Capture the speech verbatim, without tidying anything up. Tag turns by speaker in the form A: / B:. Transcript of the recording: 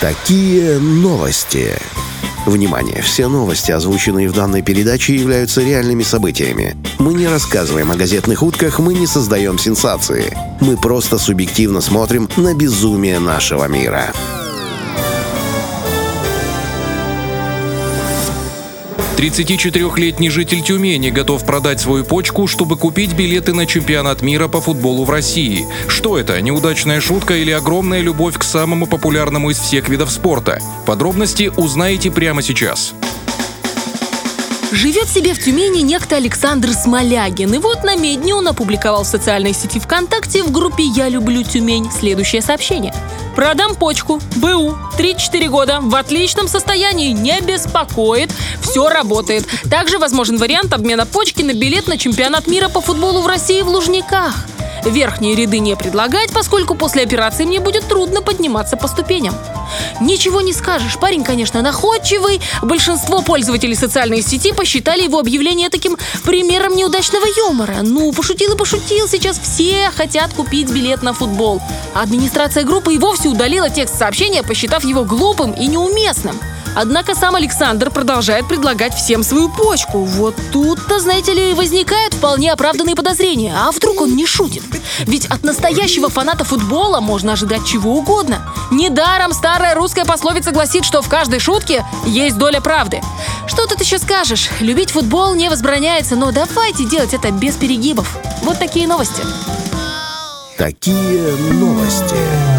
A: Такие новости. Внимание! Все новости, озвученные в данной передаче, являются реальными событиями. Мы не рассказываем о газетных утках, мы не создаем сенсации. Мы просто субъективно смотрим на безумие нашего мира.
B: тридцатичетырёхлетний житель Тюмени готов продать свою почку, чтобы купить билеты на чемпионат мира по футболу в России. Что это, неудачная шутка или огромная любовь к самому популярному из всех видов спорта? Подробности узнаете прямо сейчас.
C: Живет себе в Тюмени некто Александр Смолягин. И вот на медне он опубликовал в социальной сети ВКонтакте в группе «Я люблю Тюмень» следующее сообщение. «Продам почку. БУ. три-четыре года. В отличном состоянии. Не беспокоит. Все работает. Также возможен вариант обмена почки на билет на чемпионат мира по футболу в России в Лужниках. Верхние ряды не предлагать, поскольку после операции мне будет трудно подниматься по ступеням». Ничего не скажешь, парень, конечно, находчивый. Большинство пользователей социальной сети посчитали его объявление таким примером неудачного юмора. Ну, пошутил и пошутил, сейчас все хотят купить билет на футбол. А администрация группы и вовсе удалила текст сообщения, посчитав его глупым и неуместным. Однако сам Александр продолжает предлагать всем свою почку. Вот тут-то, знаете ли, возникают вполне оправданные подозрения. А вдруг он не шутит? Ведь от настоящего фаната футбола можно ожидать чего угодно. Недаром старая русская пословица гласит, что в каждой шутке есть доля правды. Что тут еще скажешь? Любить футбол не возбраняется, но давайте делать это без перегибов. Вот такие новости.
A: Такие новости.